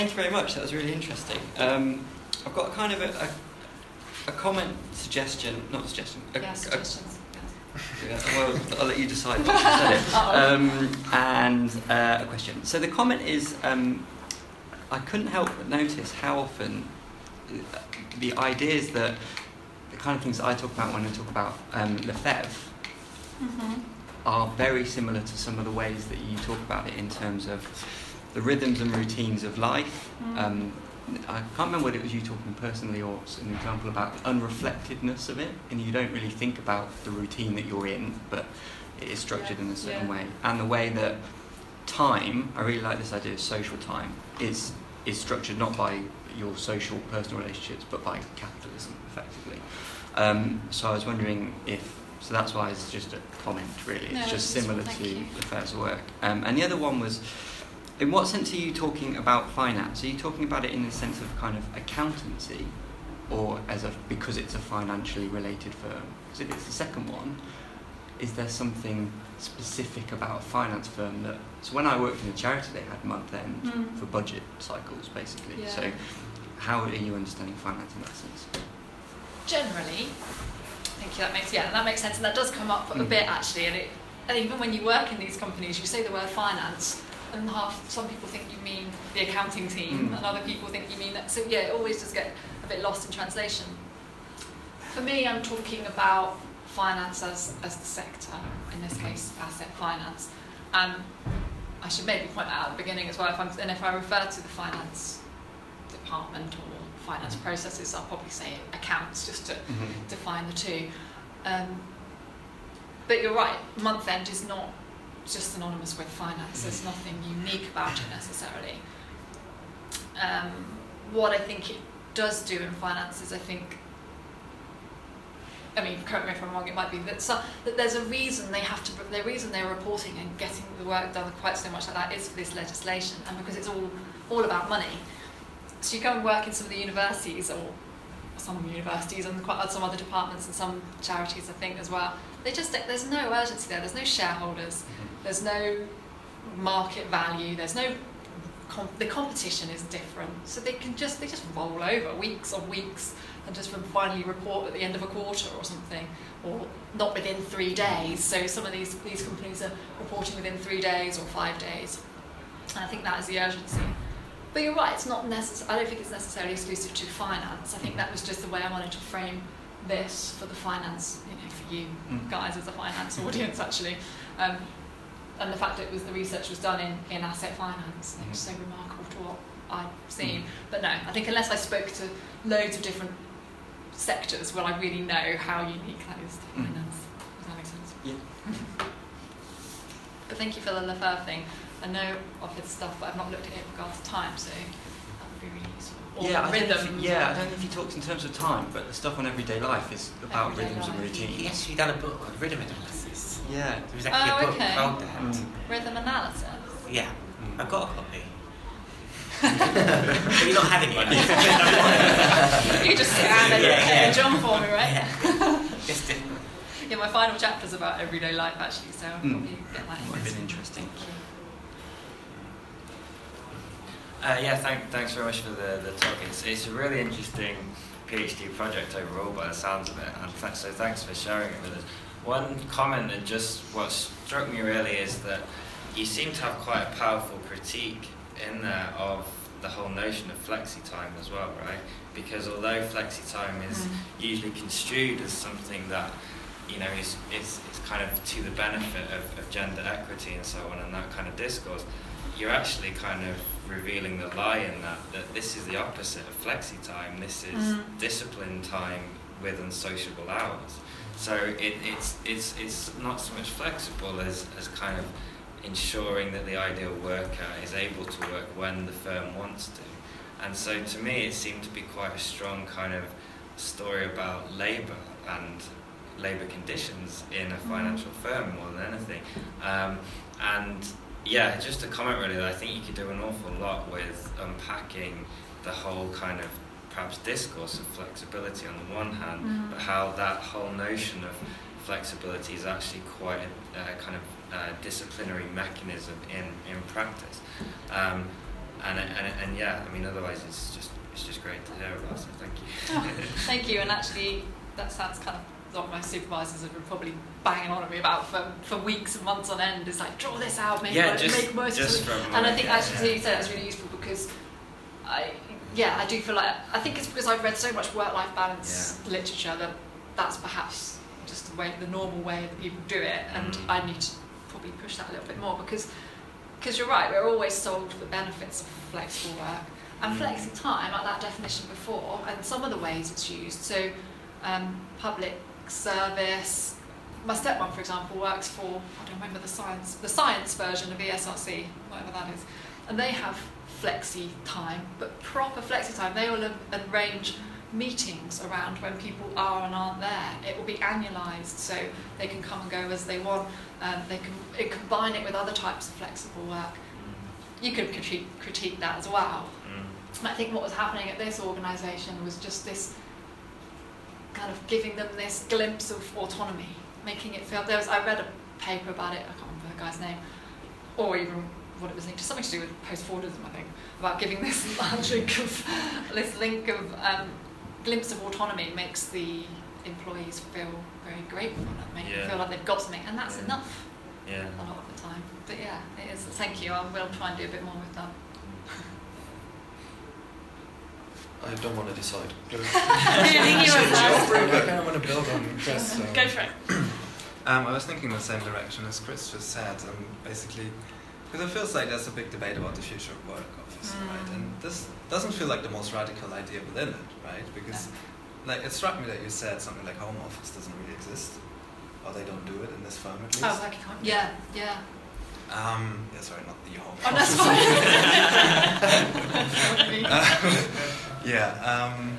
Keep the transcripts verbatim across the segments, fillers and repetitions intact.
thank you very much. That was really interesting. Um, I've got kind of a, a, a comment, suggestion, not a suggestion. A, Yeah, suggestions. A, yeah, well, I'll let you decide once you've said it. Um, and uh, a question. So the comment is, um, I couldn't help but notice how often the ideas that, the kind of things that I talk about when I talk about um, Lefebvre, Mm-hmm. are very similar to some of the ways that you talk about it in terms of the rhythms and routines of life. Mm. Um, I can't remember whether it was you talking personally or an example about the unreflectedness of it, and you don't really think about the routine that you're in, but it is structured Yeah. in a certain Yeah. way. And the way that time, I really like this idea of social time, is is structured not by your social personal relationships, but by capitalism, effectively. Um, so I was wondering if, so that's why it's just a comment, really. It's No, just that's similar useful, to thank you. Lefebvre's work. Um, and the other one was, in what sense are you talking about finance? Are you talking about it in the sense of kind of accountancy, or as a because it's a financially related firm? Because if it's the second one, is there something specific about a finance firm that... So when I worked in a charity, they had month end Mm. for budget cycles, basically. Yeah. So how are you understanding finance in that sense? Generally, thank you. That makes yeah, that makes sense, and that does come up a Mm. bit actually. And, it, and even when you work in these companies, you say the word finance, and half some people think you mean the accounting team, Mm. and other people think you mean that. So yeah, it always does get a bit lost in translation. For me, I'm talking about finance as as the sector, in this case, asset finance. And I should maybe point that out at the beginning as well. If I'm, and if I refer to the finance department or finance processes, I'll probably say accounts, just to Mm-hmm. define the two. Um, but you're right, month end is not just synonymous with finance. There's nothing unique about it necessarily. Um, what I think it does do in finance is, I think, I mean, correct me if I'm wrong, it might be that, so, that there's a reason they have to, the reason they're reporting and getting the work done quite so much like that is for this legislation, and because it's all all about money. So you go and work in some of the universities, or some universities and quite some other departments and some charities, I think, as well. They just, there's no urgency there, there's no shareholders, there's no market value, there's no, com- the competition is different. So they can just, they just roll over weeks on weeks and just finally report at the end of a quarter or something, or not within three days. So some of these, these companies are reporting within three days or five days. And I think that is the urgency. But you're right, it's not necess- I don't think it's necessarily exclusive to finance. I think that was just the way I wanted to frame this for the finance, you know, for you Mm. guys as a finance audience, actually. Um, and the fact that it was the research was done in, in asset finance, it was so remarkable to what I've seen. Mm. But no, I think unless I spoke to loads of different sectors, will I really know how unique that is to Mm. finance. Does that make sense? Yeah. But thank you for the Lefebvre thing. I know of his stuff, but I've not looked at it in regards to time, so that would be really useful. Or Yeah, I don't know if rhythm. he, yeah, I don't know if he talks in terms of time, but the stuff on everyday life is about Everyday rhythms and life. He, routines. he actually done a book on rhythm analysis. Yeah. There was actually Oh, a book okay. called that. Mm. Rhythm analysis. Yeah, Mm. I've got a copy. But you're not having it. You just scan it Yeah, yeah. and John for me, right? Yeah. Just to- Yeah, my final chapter's about everyday life, actually, so I'll Mm. probably get that in. Might have been interesting. Uh, yeah, thank, thanks very much for the, the talk. It's, it's a really interesting PhD project overall by the sounds of it, and th- so thanks for sharing it with us. One comment that just what struck me really is that you seem to have quite a powerful critique in there of the whole notion of flexi time as well, right? Because although flexi time is Mm. usually construed as something that, you know, is, is, is kind of to the benefit of, of gender equity and so on, and that kind of discourse, you're actually kind of revealing the lie in that, that this is the opposite of flexi time. This is Mm. discipline time with unsociable hours. So it, it's it's it's not so much flexible as, as kind of ensuring that the ideal worker is able to work when the firm wants to. And so to me it seemed to be quite a strong kind of story about labour and labour conditions in a financial firm more than anything. Um, and yeah, just a comment really that I think you could do an awful lot with unpacking the whole kind of perhaps discourse of flexibility on the one hand, Mm. but how that whole notion of flexibility is actually quite a, a kind of uh, disciplinary mechanism in, in practice. Um, and, and and yeah, I mean, otherwise it's just it's just great to hear about. So thank you. Oh, thank you. And actually, that sounds kind of what my supervisors have been probably banging on at me about for, for weeks and months on end. Is like, draw this out, make, Yeah, it, just- make most just of it. from And I like, think yeah, actually, yeah. you said that's really useful because I, yeah, I do feel like I think it's because I've read so much work-life balance literature that that's perhaps just the way, the normal way that people do it, and Mm. I need to probably push that a little bit more because because you're right, we're always sold the benefits of flexible work and Mm. flexi time, like that definition before, and some of the ways it's used. So um, public service. My stepmom, for example, works for, I don't remember the science, the science version of E S R C, whatever that is, and they have flexi time, but proper flexi time. They will arrange meetings around when people are and aren't there. It will be annualised, so they can come and go as they want. Um, they can it, combine it with other types of flexible work. You could critique, critique that as well. Mm. And I think what was happening at this organisation was just this kind of giving them this glimpse of autonomy, making it feel. There was I read a paper about it. I can't remember the guy's name, or even what it was linked to. Something to do with post-Fordism, I think, about giving this link of this link of um, glimpse of autonomy makes the employees feel very grateful and make Yeah. them feel like they've got something, and that's Yeah. enough Yeah. a lot of the time. But yeah, it is. Thank you. I will try and do a bit more with that. I don't want to decide. Go. I think you were I first. kind of want to build on Chris. So. Go for it. Um, I was thinking the same direction as Chris just said, um, basically, because it feels like there's a big debate about the future of work, obviously, Mm. right? And this doesn't feel like the most radical idea within it, right? Because, like, it struck me that you said something like home office doesn't really exist, or they don't do it in this firm at least. Oh, like, yeah, yeah. Um, yeah, sorry, not the home Oh, that's office. fine. Uh, yeah. Um,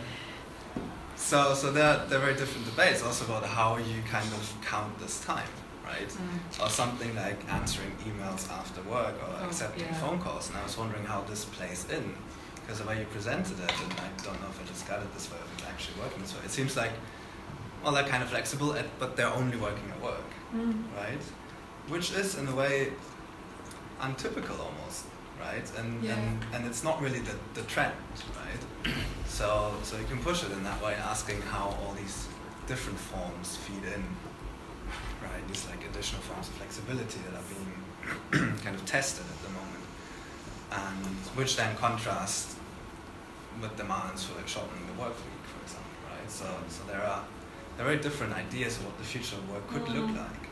so, so there, there are very different debates also about how you kind of count this time, right? Mm. Or something like answering emails after work or Oh, accepting yeah. phone calls. And I was wondering how this plays in, because the way you presented it, and I don't know if I just got it this way or if it's actually working this way. It seems like, well, they're kind of flexible, at, but they're only working at work, Mm. right? Which is, in a way, untypical almost, right? And Yeah. and, and it's not really the, the trend, right? So so you can push it in that way, asking how all these different forms feed in, right? These like additional forms of flexibility that are being kind of tested at the moment, and which then contrast with demands for like shortening the work week, for example, right? So so there are there are very different ideas of what the future of work could look Mm. like,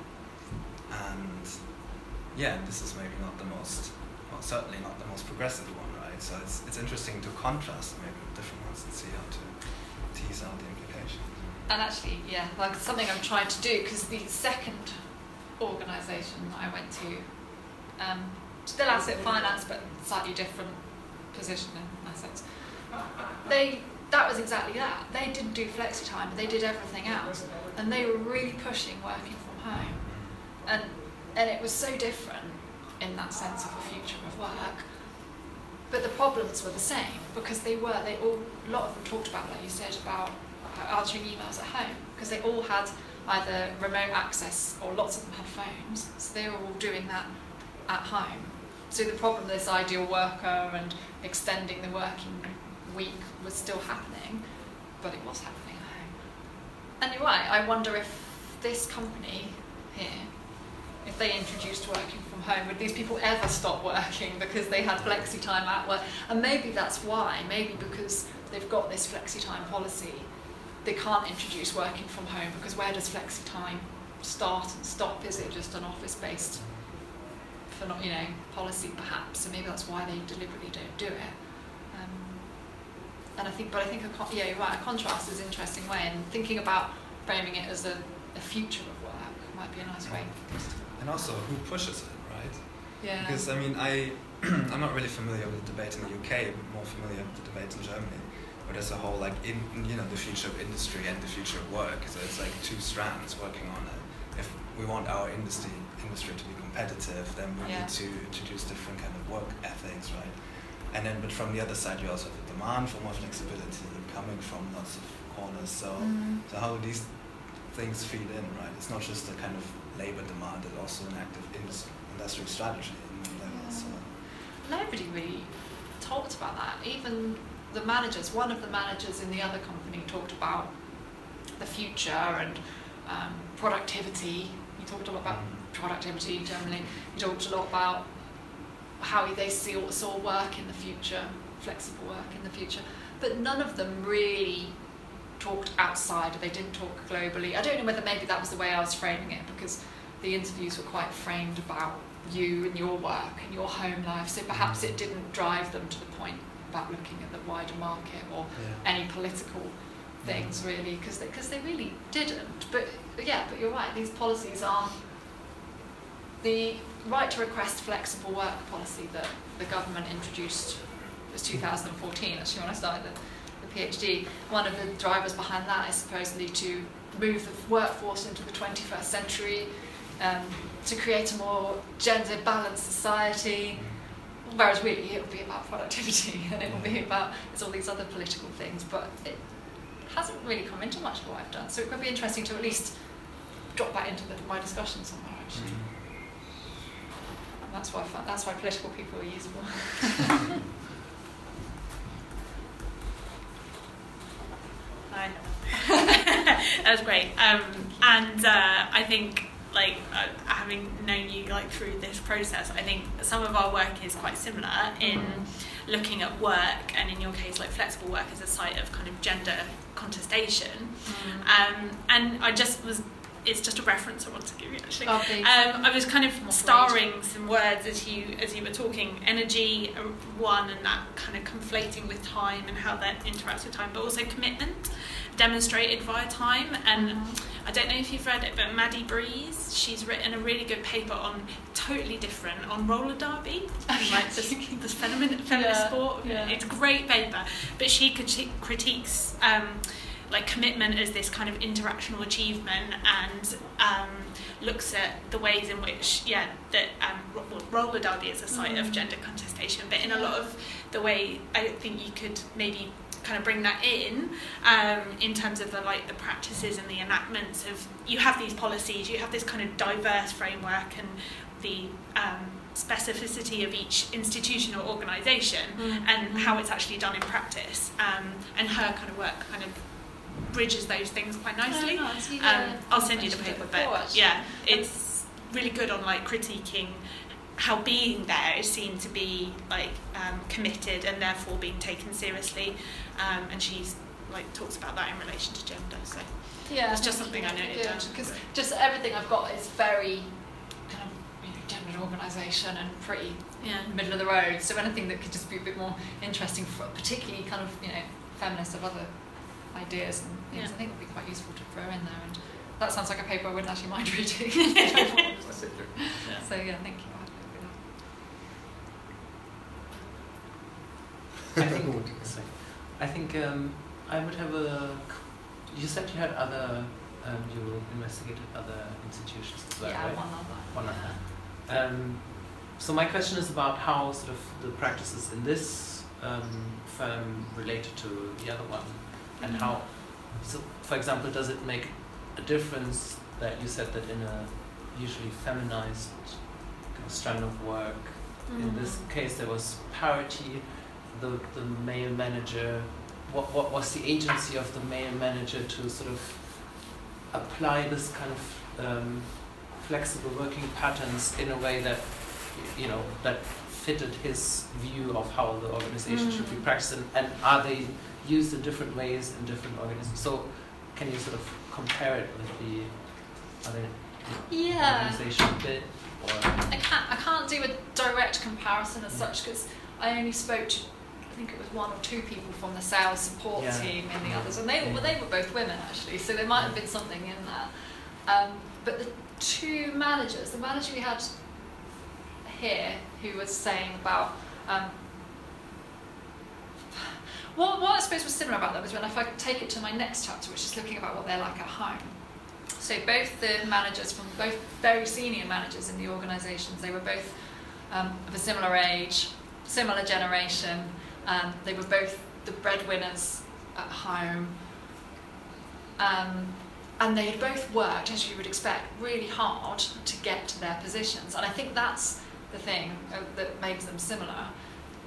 and yeah, this is maybe not the most, well, certainly not the most progressive one, right? So it's it's interesting to contrast maybe with different ones and see how to tease out the implications. And actually, yeah, like something I'm trying to do, because the second organisation that I went to, um, still asset finance, but slightly different position in assets, they, that was exactly that. They didn't do flexi time, but they did everything else. And they were really pushing working from home. And and it was so different in that sense of a future of work. But the problems were the same, because they were, they all, a lot of them talked about, like you said, about answering emails at home, because they all had either remote access or lots of them had phones, so they were all doing that at home. So the problem, this ideal worker and extending the working week was still happening, but it was happening at home. And you're right, I wonder if this company here, if they introduced working from home, would these people ever stop working because they had flexi time at work? And maybe that's why, maybe because they've got this flexi time policy, they can't introduce working from home, because where does flexi time start and stop? Is it just an office-based, for not, you know, policy perhaps? So maybe that's why they deliberately don't do it. Um, and I think, but I think, a con- yeah, you're right, a contrast is an interesting way, and thinking about framing it as a, a future of work might be a nice way. And also, who pushes it, right? Yeah. Because I mean, I I'm not really familiar with the debate in the U K, but more familiar with the debate in Germany, where there's a whole like in you know the future of industry and the future of work. So it's like two strands working on it. If we want our industry industry to be competitive, then we Yeah. need to introduce different kind of work ethics, right? And then, but from the other side, you also have a demand for more flexibility coming from lots of corners. So, Mm. so how do these things feed in, right? It's not just a kind of labor demand, it's also an active indus- industrial strategy in many levels. So. Nobody really talked about that. Even the managers, one of the managers in the other company talked about the future and um, productivity. He talked a lot about productivity generally. He talked a lot about how they see, saw work in the future, flexible work in the future. But none of them really talked outside. They didn't talk globally. I don't know whether maybe that was the way I was framing it, because the interviews were quite framed about you and your work and your home life. So perhaps it didn't drive them to the point about looking at the wider market or Yeah. any political things, really, because they, cause they really didn't. But yeah, but you're right, these policies aren't. The right to request flexible work policy that the government introduced was two thousand fourteen, actually, when I started the, the PhD. One of the drivers behind that is supposedly to move the workforce into the twenty-first century, um, to create a more gender balanced society. Whereas really it will be about productivity and it will be about, it's all these other political things, but it hasn't really come into much of what I've done. So it could be interesting to at least drop that into the, my discussion somewhere, actually. And that's why I find, that's why political people are useful. I know. That was great. Um, and uh, I think, like, uh, having known you like through this process, I think some of our work is quite similar in mm-hmm. looking at work, and in your case, like flexible work as a site of kind of gender contestation. Mm-hmm. Um, and I just was. It's just a reference I want to give you, actually. Oh, um, I was kind of starring some words as you as you were talking. Energy, uh, one, and that kind of conflating with time and how that interacts with time, but also commitment, demonstrated via time. And mm-hmm. I don't know if you've read it, but Maddie Breeze, she's written a really good paper on totally different, on roller derby, like this, this feminist, feminist yeah, sport. Yeah. It's a great paper, but she criti- critiques um, like commitment as this kind of interactional achievement, and um, looks at the ways in which, yeah, that um, ro- roller derby is a site mm. of gender contestation, but in a lot of the way I think you could maybe kind of bring that in, um, in terms of the like the practices and the enactments of, you have these policies, you have this kind of diverse framework and the um, specificity of each institution or organisation mm. and mm. how it's actually done in practice, um, and her kind of work kind of bridges those things quite nicely. Oh, nice. um, I'll send you the paper, but yeah, it's really good on like critiquing how being there is seen to be like um, committed and therefore being taken seriously, um, and she's like talks about that in relation to gender. So yeah, it's just something I noted down. Because just everything I've got is very kind of, you know, gendered organisation and pretty yeah. middle of the road. So anything that could just be a bit more interesting, for particularly kind of, you know, feminists of other ideas and things, yeah. I think would be quite useful to throw in there. And that sounds like a paper I wouldn't actually mind reading. yeah. So yeah, thank you. I think, I think um, I would have a. You said you had other. Um, you investigated other institutions as well, yeah, right? one other. One other. Um, so my question is about how sort of the practices in this um, firm related to the other one, and mm-hmm. how. So, for example, does it make a difference that you said that in a usually feminized kind of strand of work, mm-hmm. in this case there was parity. The, the male manager, what what was the agency of the male manager to sort of apply this kind of um, flexible working patterns in a way that, you know, that fitted his view of how the organization mm. should be practiced, and, and are they used in different ways in different organisms? So can you sort of compare it with the other yeah. organization bit? Or? I can't, I can't do a direct comparison as such, because I only spoke to, I think it was one or two people from the sales support yeah. team in the others, and they yeah. were they were both women actually, so there might have been something in that. Um, but the two managers, the manager we had here, who was saying about um, what what I suppose was similar about that was when if I could take it to my next chapter, which is looking about what they're like at home. So both the managers, from both very senior managers in the organisations, they were both um, of a similar age, similar generation. Um, they were both the breadwinners at home, um, and they had both worked, as you would expect, really hard to get to their positions. And I think that's the thing uh, that makes them similar.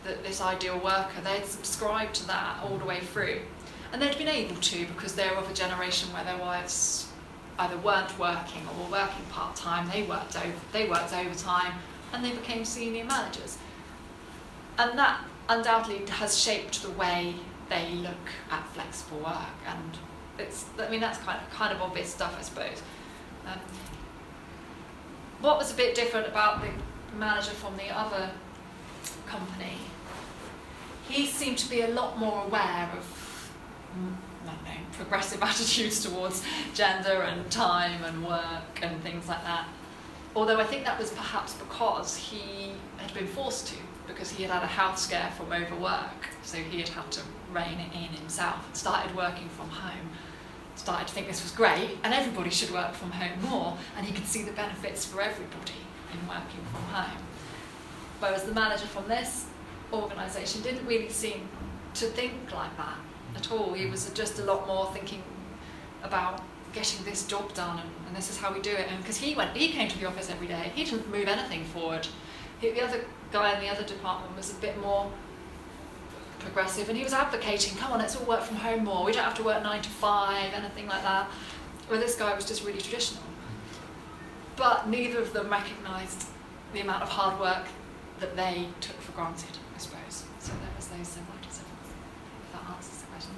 that this ideal worker, they'd subscribed to that all the way through. And they'd been able to because they were of a generation where their wives either weren't working or were working part-time, they worked over, they worked overtime, and they became senior managers. And that undoubtedly has shaped the way they look at flexible work, and it's, I mean, that's kind of, kind of obvious stuff, I suppose. Um, what was a bit different about the manager from the other company, he seemed to be a lot more aware of, I don't know, progressive attitudes towards gender and time and work and things like that. Although I think that was perhaps because he had been forced to, because he had had a health scare from overwork, so he had had to rein it in himself and started working from home. Started to think this was great and everybody should work from home more, and he could see the benefits for everybody in working from home. Whereas the manager from this organisation didn't really seem to think like that at all. He was just a lot more thinking about getting this job done, and, and this is how we do it. And because he went, he came to the office every day. He didn't move anything forward. He, the other guy in the other department was a bit more progressive, and he was advocating, come on, let's all work from home more. We don't have to work nine to five, anything like that. Where this guy was just really traditional. But neither of them recognised the amount of hard work that they took for granted, I suppose. So there was those similarities. If that answers the question.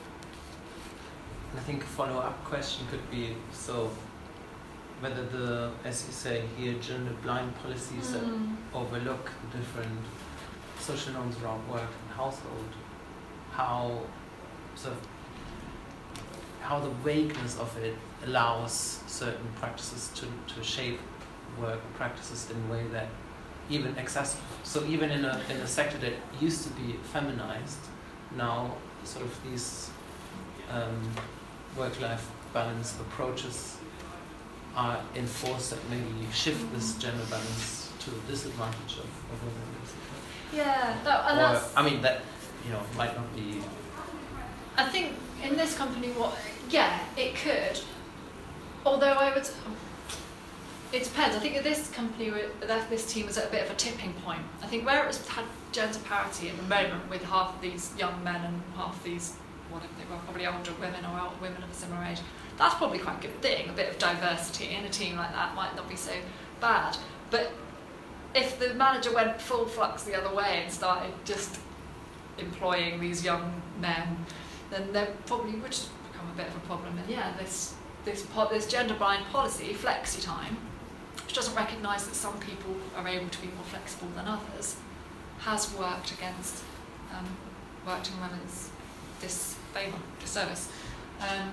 I think a follow-up question could be, so whether the, as you say here, gender blind policies mm. that overlook the different social norms around work and household, how sort of how the vagueness of it allows certain practices to, to shape work practices in a way that even accessible. So even in a in a sector that used to be feminized, now sort of these um, work-life balance approaches are enforced that maybe shift this gender balance to the disadvantage of, of women. Yeah, no, and or, that's, I mean that you know might not be. I think in this company, what yeah, it could. Although I would, it depends. I think that this company, that this team was at a bit of a tipping point. I think where it's had gender parity at the moment, with half of these young men and half these, whatever they were, probably older women or old women of a similar age, that's probably quite a good thing. A bit of diversity in a team like that might not be so bad. But if the manager went full flux the other way and started just employing these young men, then there probably would become a bit of a problem. And yeah, this this po this gender blind policy, flexi time, which doesn't recognise that some people are able to be more flexible than others, has worked against um, worked in women's disfavour, disservice. Um,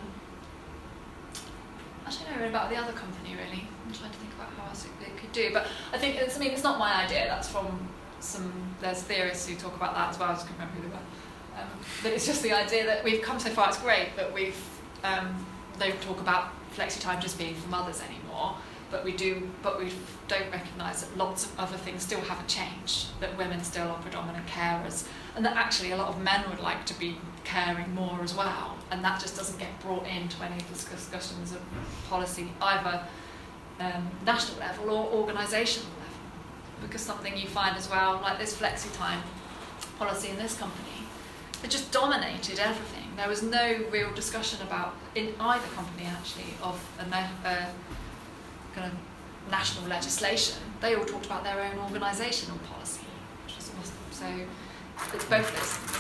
I don't know about the other company really. I'm trying to think about how else it, it could do, but I think it's, I mean, it's not my idea. That's from some. There's theorists who talk about that as well. I just can't remember who they were. Um, but it's just the idea that we've come so far. It's great that we've um, don't talk about flexi time just being for mothers anymore. But we do. But we don't recognise that lots of other things still haven't changed. That women still are predominant carers, and that actually a lot of men would like to be caring more as well. And that just doesn't get brought into any of the discussions of policy, either um, national level or organisational level. Because something you find as well, like this flexi time policy in this company, it just dominated everything. There was no real discussion about, in either company actually, of a, a kind of national legislation. They all talked about their own organisational policy, which is awesome. So it's both those.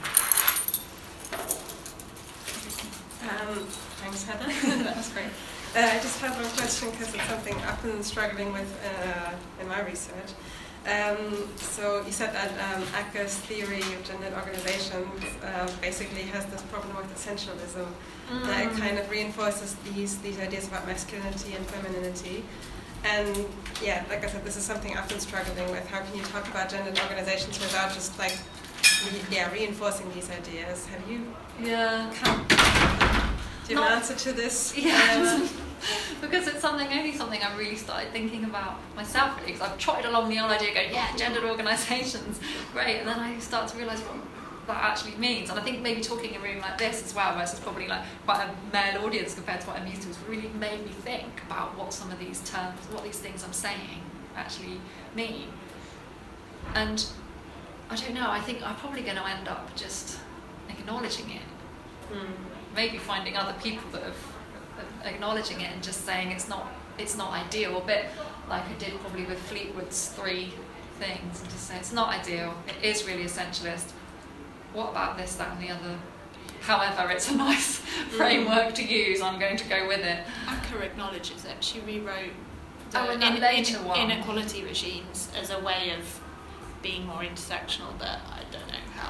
Um, thanks, Heather. That was great. Uh, I just have a question because it's something I've been struggling with uh, in my research. Um, so you said that um, Acker's theory of gendered organizations uh, basically has this problem with essentialism, mm. that it kind of reinforces these these ideas about masculinity and femininity. And yeah, like I said, this is something I've been struggling with. How can you talk about gendered organizations without just like re yeah reinforcing these ideas? Have you? Yeah. Come, do you have an answer to this? Yeah. Um, because it's something, only something I really started thinking about myself, really, because I've trotted along the old idea going, yeah, gendered organisations, great, and then I start to realise what that actually means. And I think maybe talking in a room like this as well, where it's probably like quite a male audience compared to what I'm used to, has really made me think about what some of these terms, what these things I'm saying actually mean. And I don't know. I think I'm probably going to end up just acknowledging it. Mm. Maybe finding other people that have uh, acknowledging it and just saying it's not it's not ideal. A bit like I did probably with Fleetwood's three things, and just say it's not ideal. It is really essentialist. What about this, that, and the other? However, it's a nice framework to use. I'm going to go with it. Acker acknowledges it. She rewrote the Oh, in that in- later in- one. inequality regimes as a way of being more intersectional, but I don't know how.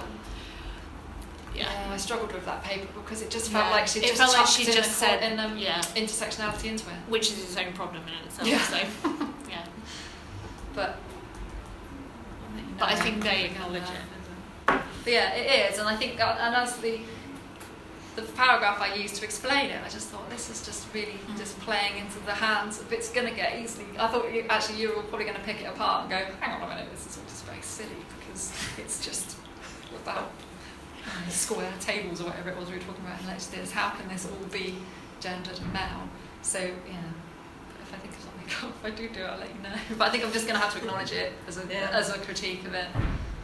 Yeah. Yeah, I struggled with that paper because it just felt Yeah. like she It just felt like chucked she in just the, said- in the yeah. intersectionality into it. Which is its own problem in itself. Yeah. So, yeah. But But I No, think they forget acknowledge that. it. But yeah, it is, and I think, that, and as the the paragraph I used to explain it, I just thought this is just really Mm. just playing into the hands. It's going to get easily. I thought you, actually you were probably going to pick it apart and go, hang on a minute, this is all just very silly because it's just about uh, square tables or whatever it was we were talking about in lectures. How can this all be gendered and male? So yeah. If I think of something, if I do do it, I'll let you know. But I think I'm just going to have to acknowledge it as a Yeah. as a critique of it.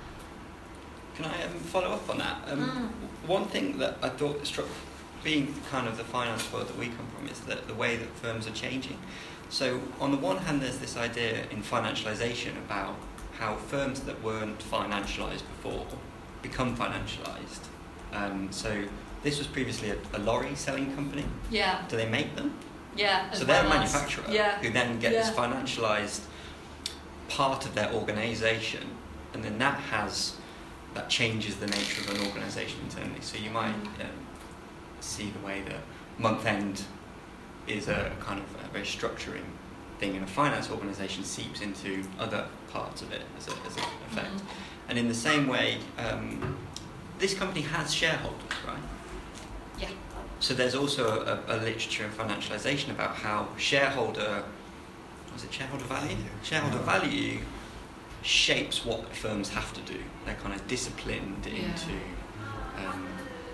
Can I um, follow up on that? Um, Mm. One thing that I thought struck, being kind of the finance world that we come from, is that the way that firms are changing. So on the one hand, there's this idea in financialisation about how firms that weren't financialised before become financialised. Um, so this was previously a, a lorry selling company. Yeah, Do they make them? yeah. as So they're a well as- manufacturer Yeah, who then get this Yeah. financialised part of their organisation, and then that has that changes the nature of an organisation internally. So you might um, see the way that month end is a kind of a very structuring thing, and a finance organisation seeps into other parts of it as, a, as an effect. Mhm. And in the same way, um, this company has shareholders, right? Yeah. So there's also a, a literature in financialisation about how shareholder, was it shareholder value? Value. Shareholder Yeah. value shapes what firms have to do. They're kind of disciplined Yeah. into um,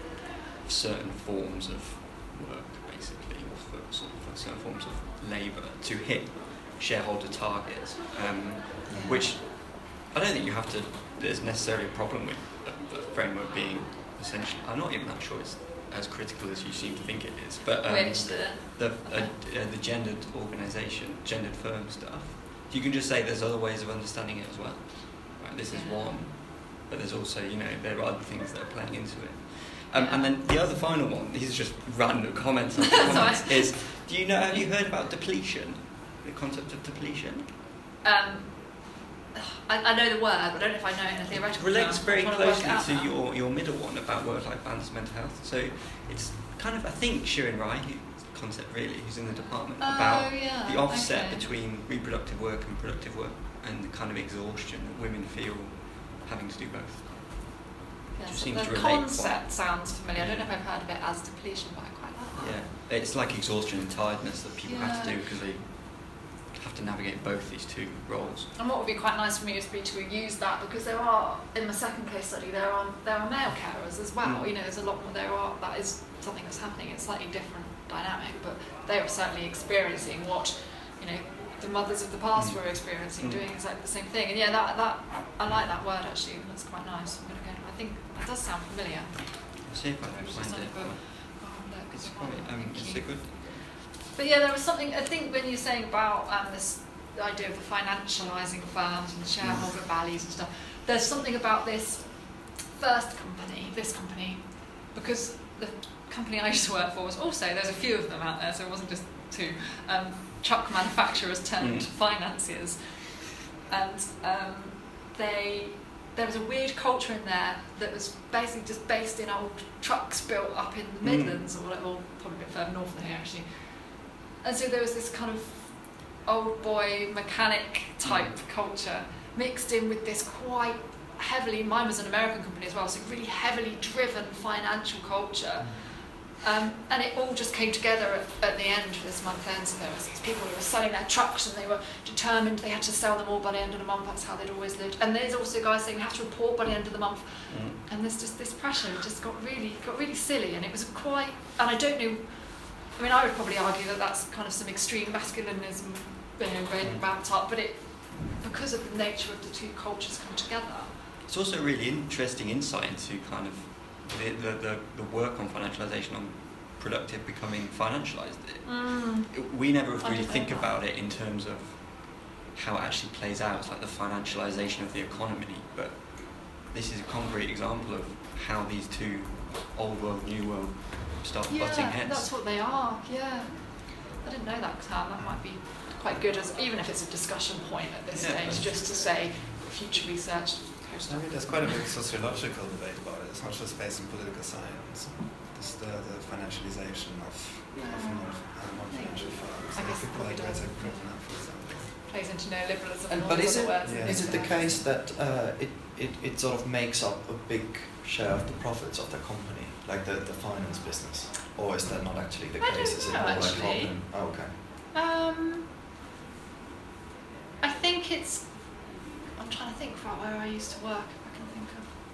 certain forms of work, basically, or for, sort of, for certain forms of labour to hit shareholder targets, um, Yeah. which I don't think you have to. There's necessarily a problem with the, the framework being essentially. I'm not even that sure it's as critical as you seem to think it is, but um, Which the the uh, uh, the gendered organisation, gendered firm stuff. You can just say there's other ways of understanding it as well. Right, this is Yeah. one, but there's also, you know, there are other things that are playing into it. Um, And then the other final one, these are just random comments on comments, Sorry. is, do you know, have you heard about depletion? The concept of depletion? um, I, I know the word, but I don't know if I know it in a theoretical Relates term. very I'm trying to work closely it out to now. your, your middle one about work-life balance, mental health. So it's kind of, I think, Shirin Rai, who, concept really, who's in the department, Oh, about yeah, the offset okay. between reproductive work and productive work, and the kind of exhaustion that women feel having to do both. Yeah, Just so seems the to relate quite- concept sounds familiar. I don't know if I've heard of it as depletion, but I quite like that. Yeah, it's like exhaustion and tiredness that people have to Yeah. do because they have to navigate both these two roles. And what would be quite nice for me is for me to use that, because there are, in the second case study, there are there are male carers as well. Mm. You know, there's a lot more. There are that is something that's happening. It's slightly different dynamic, but they are certainly experiencing what, you know, the mothers of the past Mm. were experiencing, Mm. doing exactly the same thing. And yeah, that that I like that word actually. That's quite nice. I'm gonna go. I think that does sound familiar. I'll see if I can It's just find on it. a book. Oh, look, It's it's quite, um, Thank it's you. a good. But yeah, there was something, I think when you're saying about um, this the idea of the financialising firms and shareholder values and stuff, there's something about this first company, this company, because the company I used to work for was also, there's a few of them out there, so it wasn't just two, um, truck manufacturers turned Mm. financiers. And um, they, there was a weird culture in there that was basically just based in old trucks built up in the Mm. Midlands, or, whatever, or probably a bit further north than here actually. And so there was this kind of old boy mechanic type culture mixed in with this quite heavily, mine was an American company as well, so really heavily driven financial culture. Um, and it all just came together at, at the end of this month end. So there was these people who were selling their trucks and they were determined they had to sell them all by the end of the month. That's how they'd always lived. And there's also guys saying we have to report by the end of the month. Mm. And there's just this pressure. It just got really, got really silly. And it was quite. And I don't know. I mean, I would probably argue that that's kind of some extreme masculinism, you know, Mm. wrapped up. But it, because of the nature of the two cultures come together, It's also a really interesting insight into kind of the, the, the, the work on financialisation, on productive becoming financialised. Mm. We never I really didn't think know that. about it in terms of how it actually plays out. It's like the financialisation of the economy, but this is a concrete example of how these two old world, new world start butting Yeah, heads. that's what they are. Yeah, I didn't know that, Tom. That might be quite good, as even if it's a discussion point at this Yeah. stage, just to say future research. I mean, there's quite a big sociological debate about it. It's not just based on political science. It's the, the financialization of, Yeah. of non, uh, non-financial firms. I guess People like it Greta does. Greta, for example. Plays into neoliberalism. And all but these is other it words Yeah. and is things it the like that. case that uh, it, it it sort of makes up a big share of the profits of the company, like the, the finance business, or is that not actually the I case? don't Is it know, more like actually. Robin? Oh, okay. Um, I think it's. I'm trying to think about where I used to work. If I can think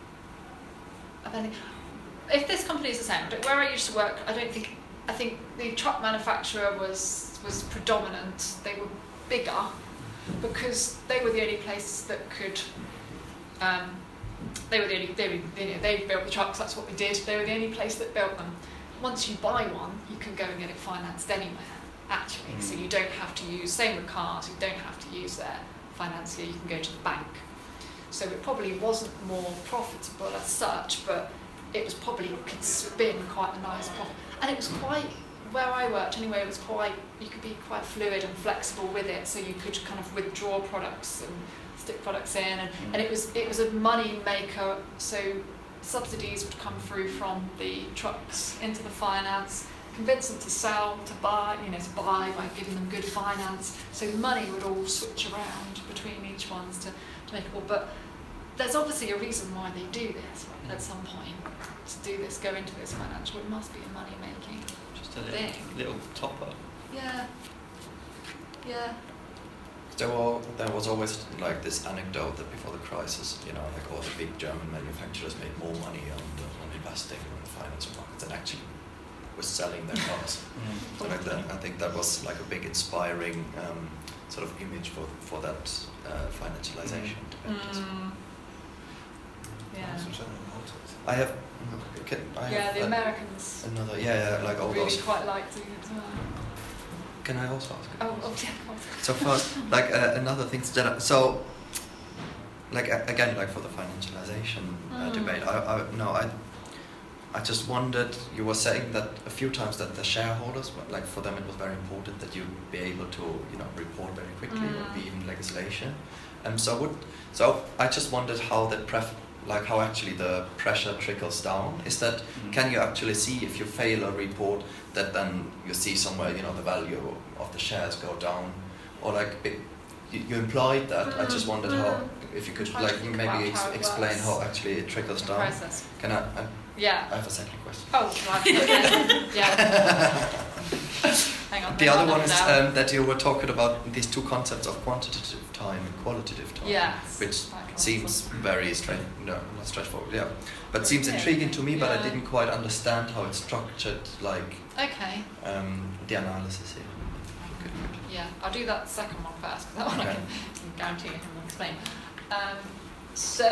of. Of any. If this company is the same, but where I used to work, I don't think. I think the truck manufacturer was was predominant. They were bigger because they were the only place that could. Um, they were the only. They, were, you know, they built the trucks. That's what they did. They were the only place that built them. Once you buy one, you can go and get it financed anywhere. Actually, Mm. so you don't have to use, same with cars, you don't have to use their financier, you can go to the bank. So it probably wasn't more profitable as such, but it was probably, could spin quite a nice profit. And it was quite, where I worked anyway, it was quite, you could be quite fluid and flexible with it, so you could kind of withdraw products and stick products in, and, Mm. and it was it was a money maker, so subsidies would come through from the trucks into the finance, convince them to sell, to buy, you know, to buy by giving them good finance. So the money would all switch around between each ones to, to make it all. But there's obviously a reason why they do this at some point. To do this, go into this financial, it must be a money making. Just a little, thing. little topper. Yeah. Yeah. There, were, there was always like this anecdote that before the crisis, you know, like all the big German manufacturers made more money on, the, on investing in the financial markets than actually was selling their cars. Mm. So like that, I think that was like a big inspiring um, sort of image for for that uh, financialization. debate. Mm. Yeah. Also General Motors. I have, can, I Yeah, have the an- Americans another, yeah, yeah, like all really those. quite like doing it as well. Can I also ask? a Oh, question? oh yeah. So first, like uh, another thing that I, so, like uh, again, like for the financialization uh, Mm. debate, I, I no, I, I just wondered. You were saying that a few times that the shareholders, like for them, it was very important that you be able to, you know, report very quickly or Mm. be in legislation. And so would so I just wondered how that pref, like how actually the pressure trickles down. Is that Mm. can you actually see if you fail a report that then you see somewhere, you know, the value of the shares go down, or like it, you, you implied that. I just wondered how if you could Trying to like think maybe about ex- how it explain works. how actually it trickles The down. process. Can I, I? Yeah. I have a second question. Oh, right. Okay. Yeah. Hang on. The hang other on one is now. um, that you were talking about these two concepts of quantitative time and qualitative time, Yes, which that comes seems from- very straight. No, not straightforward. Yeah, but seems Yeah. intriguing to me. But I Yeah. didn't quite understand how it's structured, like Okay. um, the analysis here. Good. Yeah, I'll do that second one first, because that one I Okay. can, can guarantee I can explain. Um, so,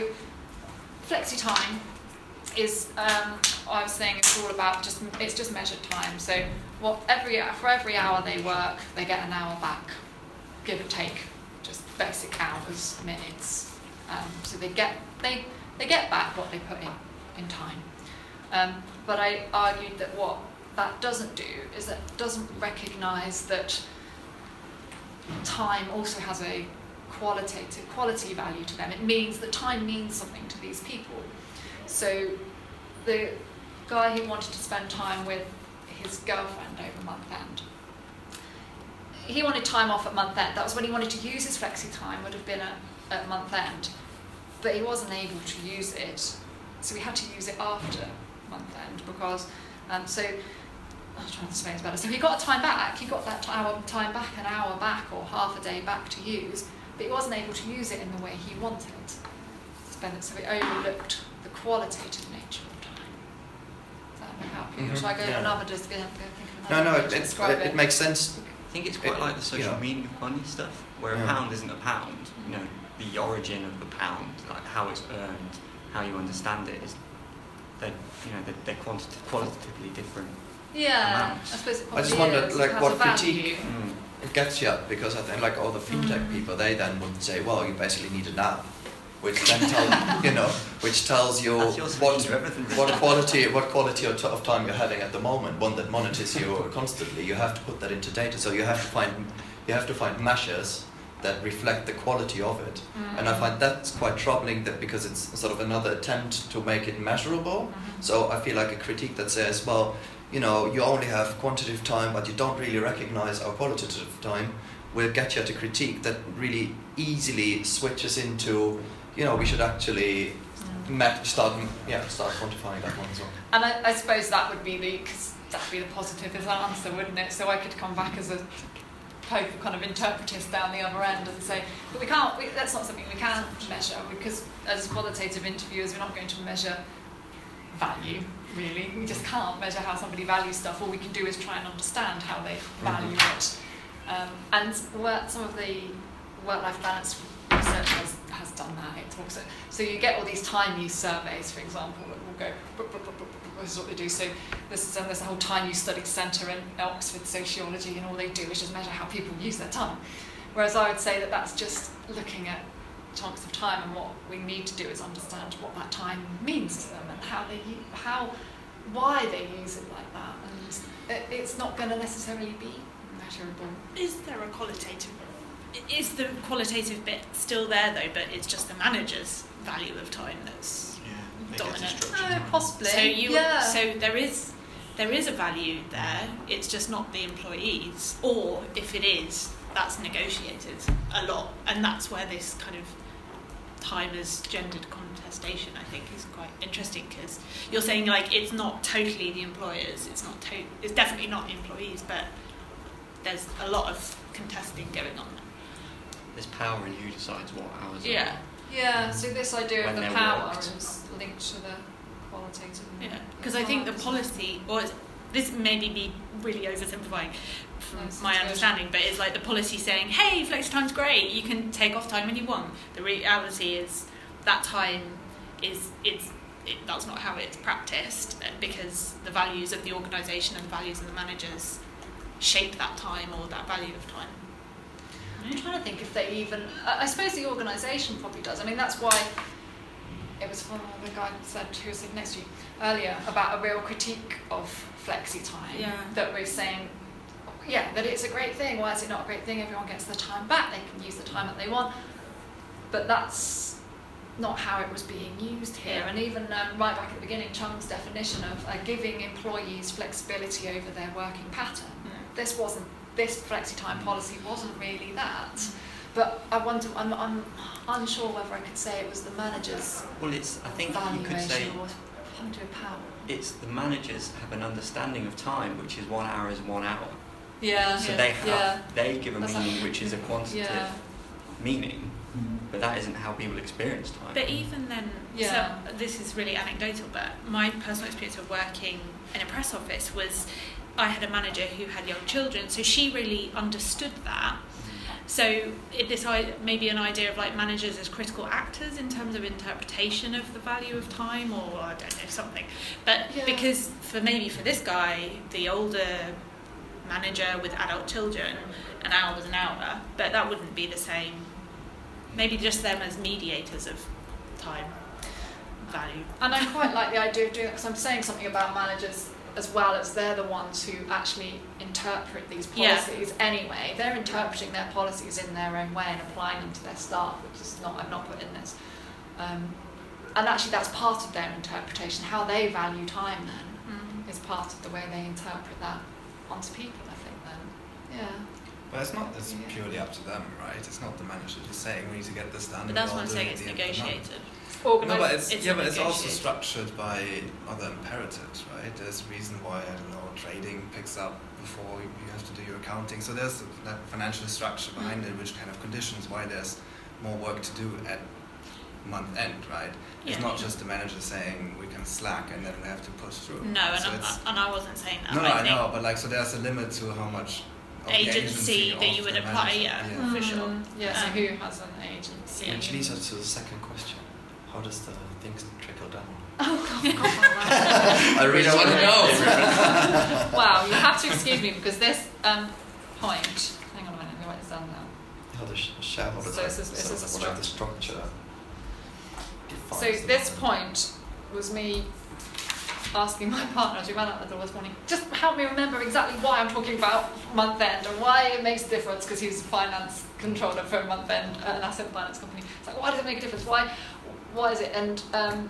flexi time is, um, I was saying it's all about just, it's just measured time. So, what every for every hour they work, they get an hour back, give or take, just basic hours, minutes. Um, so they get they they get back what they put in in time. Um, but I argued that what that doesn't do is that it doesn't recognise that time also has a qualitative quality value to them. It means that time means something to these people. So the guy who wanted to spend time with his girlfriend over month end, he wanted time off at month end. That was when he wanted to use his flexi time, would have been at, at month end. But he wasn't able to use it, so we had to use it after month end because, um, so, I'm trying to explain this better. So he got a time back, he got that hour time back, an hour back or half a day back to use, but he wasn't able to use it in the way he wanted to spend it, so he overlooked the qualitative nature of time. Does that help you? Mhm, Shall I go yeah. another, just go, go think of No, another no, way it, to it, describe it, it makes sense. I think it's quite It- like the social yeah. media money stuff, where Yeah. a pound isn't a pound. You know, the origin of the pound, like how it's earned, how you understand it, is they're you know they're, they're quantitative, qualitatively different. Yeah, amounts. I suppose it I probably just wondered, is. like, It has what a value. critique Mm. it gets you, because I think like all the fintech Mm. people, they then would say, well, you basically need an app, which then tells you know, which tells you That's your what solution to everything. what quality what quality of, t- of time you're having at the moment, one that monitors you constantly. You have to put that into data, so you have to find you have to find measures that reflect the quality of it. Mm. And I find that's quite troubling, that because it's sort of another attempt to make it measurable. Mhm. So I feel like a critique that says, well, you know, you only have quantitative time, but you don't really recognize our qualitative time, will get you at a critique that really easily switches into, you know, we should actually Mm. ma- start, yeah, start quantifying that one as well. And I, I suppose that would be the, cause that'd be the positive as answer, wouldn't it? So I could come back as a poker kind of interpretist down the other end and say, but we can't, we, that's not something we can measure, because as qualitative interviewers, we're not going to measure value, really. We just can't measure how somebody values stuff. All we can do is try and understand how they value it. Um, and work, some of the work-life balance research has, has done that. It talks it. So you get all these time use surveys, for example, that will go, boop, boop, boop, boop, boop, this is what they do. So there's, um, there's a whole time use studies centre in Oxford Sociology, and all they do is just measure how people use their time. Whereas I would say that that's just looking at chunks of time, and what we need to do is understand what that time means to them, and how they u- how why they use it like that. And it, it's not going to necessarily be measurable. Is there a qualitative? Is the qualitative bit still there though? But it's just the manager's value of time that's Yeah, dominant. Oh, possibly. So you, yeah. so there is, there is a value there. It's just not the employees, or if it is, that's negotiated a lot, and that's where this kind of time as gendered contestation, I think, is quite interesting, because you're saying like it's not totally the employers, it's not to, it's definitely not employees, but there's a lot of contesting going on. There's power in who decides what hours. are. Yeah. Yeah, so this idea When of the they're power worked. is linked to the qualitative. Yeah, because I think the policy, or it's- this may be really oversimplifying from No, it's my good. understanding, but it's like the policy saying, hey, flexi time's great, you can take off time when you want. The reality is that time is, it's, it, that's not how it's practiced, uh, because the values of the organisation and the values of the managers shape that time, or that value of time. I'm trying to think if they even. I I suppose the organisation probably does. I mean, that's why it was from the guy who said who was sitting next to you earlier about a real critique of flexi time. Yeah. That we're saying, yeah, that it's a great thing. Why is it not a great thing? Everyone gets their time back. They can use the time that they want. But that's not how it was being used here. Yeah. And even um, right back at the beginning, Chung's definition of uh, giving employees flexibility over their working pattern. Yeah. This wasn't. This flexi time policy wasn't really that. But I wonder. I'm, I'm unsure whether I could say it was the managers' Well, it's. I think you valuation could say or come to a power. it's the managers have an understanding of time, which is one hour is one hour. Yeah. So they have Yeah. they give a That's meaning like- which is a quantitative Yeah. meaning, but that isn't how people experience time. But even then, Yeah. so this is really anecdotal, but my personal experience of working in a press office was I had a manager who had young children, so she really understood that. So it, this I maybe an idea of like managers as critical actors in terms of interpretation of the value of time, or I don't know, something. But Yeah. because for maybe for this guy, the older manager with adult children, an hour was an hour, but that wouldn't be the same. Maybe just them as mediators of time value. And I quite like the idea of doing that, because I'm saying something about managers as well as they're the ones who actually interpret these Yeah. policies anyway. They're interpreting their policies in their own way and applying them to their staff, which is not, I've not put in this. Um, and actually that's part of their interpretation. How they value time then Mm. is part of the way they interpret that onto people, I think then. Yeah. But it's not. It's Yeah. purely up to them, right? It's not the manager just saying we need to get this done. But and that's we'll why I'm do saying it it's at the end of the month. negotiated. No, but it's, It's yeah, but it's also negotiated. structured by other imperatives, right? There's a reason why, I don't know, trading picks up before you you have to do your accounting. So there's that financial structure behind it, which kind of conditions why there's more work to do at month end, right? It's Yeah. not just the manager saying we can slack and then we have to push through. No, and, so I, it's, and I wasn't saying that. no, no, I I think, know, but like, so there's a limit to how much the agency, agency that of you would the apply, manager. yeah, Yeah. for sure. Mm, yeah, so Um, who has an agency? Which leads us to the second question. How does the things trickle down? Oh, God, God, wow. I really want to know. Wow, you have to excuse me because this um, point, hang on a minute, let me write this down now. How the sh- shareholder So type, this is- this so is a what are the structure defines So the this model. point was me asking my partner as we ran out the door this morning, just help me remember exactly why I'm talking about month end and why it makes a difference, because he's a finance controller for a month end, uh, an asset finance company. It's like, why does it make a difference? Why, why is it? And um,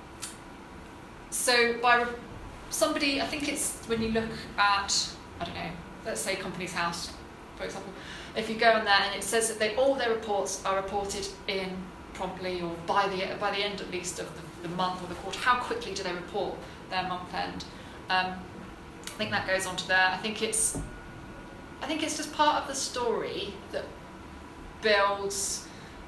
so by re- somebody, I think it's when you look at, I don't know, let's say Companies House, for example, if you go on there and it says that they, all their reports are reported in promptly or by the by the end at least of the, the month or the quarter. How quickly do they report their month end? Um, I think that goes on to there. I think it's I think it's just part of the story that builds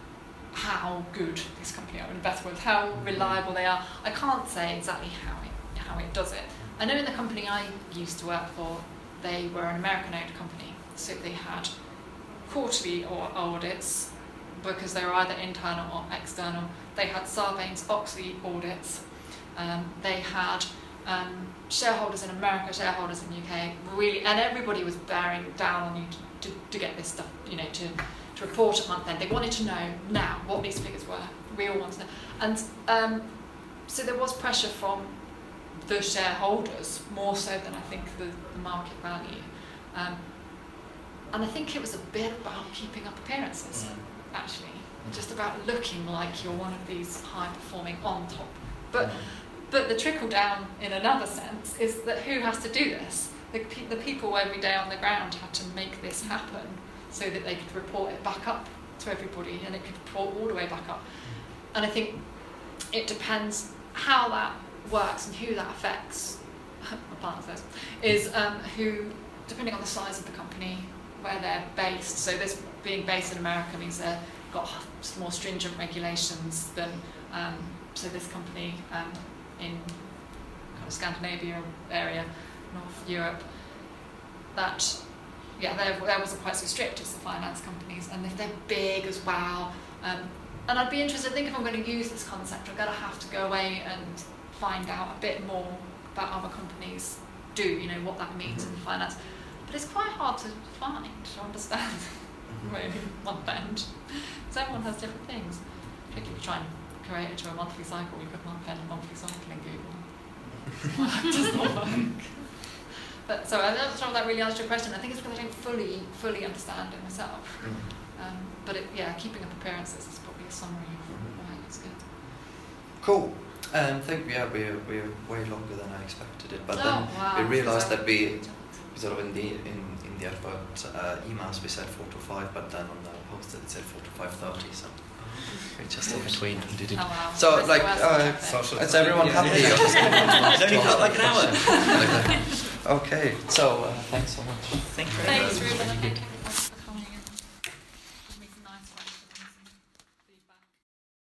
how good this company are, in a better words, how reliable they are. I can't say exactly how it how it does it. I know in the company I used to work for, they were an American-owned company, so they had quarterly or audits because they were either internal or external. They had Sarbanes-Oxley audits. Um, they had um, shareholders in America, shareholders in the U K, really, and everybody was bearing down on you to, to, to get this stuff, you know, to, to report at month end. They wanted to know now what these figures were. We all wanted to know. And um, so there was pressure from the shareholders, more so than I think the, the market value. Um, and I think it was a bit about keeping up appearances, Mm. actually. Just about looking like you're one of these high-performing on top. But but the trickle down, in another sense, is that who has to do this? The, pe- the people every day on the ground had to make this happen so that they could report it back up to everybody and it could report all the way back up. And I think it depends how that works and who that affects, my partner says, is um, who, depending on the size of the company, where they're based. So this being based in America means they've got more stringent regulations than, um, so this company um, in kind of Scandinavia area, North Europe, that, yeah, there wasn't quite so strict as the finance companies, and if they're big as well. Um, and I'd be interested, I think if I'm going to use this concept, I'm going to have to go away and find out a bit more about other companies do, you know, what that means in finance. But it's quite hard to find, to understand, really, month end. Because everyone has different things. I think if you try and create it to a monthly cycle, you put month end and monthly cycle in Google. It does not work. But, so I'm not sure if that really answered your question. I think it's because I don't fully, fully understand it myself. Um, but it, yeah, keeping up appearances is probably a summary of why it's good. Cool. Um, I think yeah, we're we're way longer than I expected it, but Oh, then wow. we realised So- that we sort of in the in, in the advert uh, emails we said four to five, but then on the post it said four to five thirty. So we just in between did it. Oh, wow. So That's like, the worst uh, traffic. Social is everyone Yeah. happy? Yeah. Or does anyone want It only to felt ask like an hour. a question? Okay, so uh, thanks so much. Thank you very much. Thanks, Ruben. Thank you.